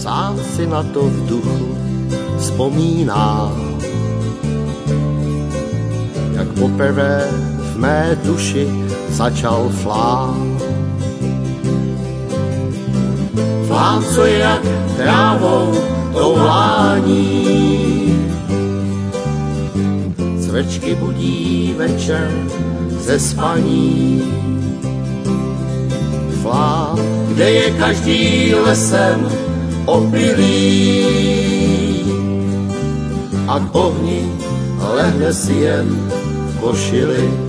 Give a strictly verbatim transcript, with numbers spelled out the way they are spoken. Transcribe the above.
sám si na to v duchu vzpomíná. Jak poprvé v mé duši začal flám. Flám, co jak trávou to vlání. Cvrčky budí večer ze spaní. Flám, kde je každý lesem opilý. A k ohni lehne si jen v košili.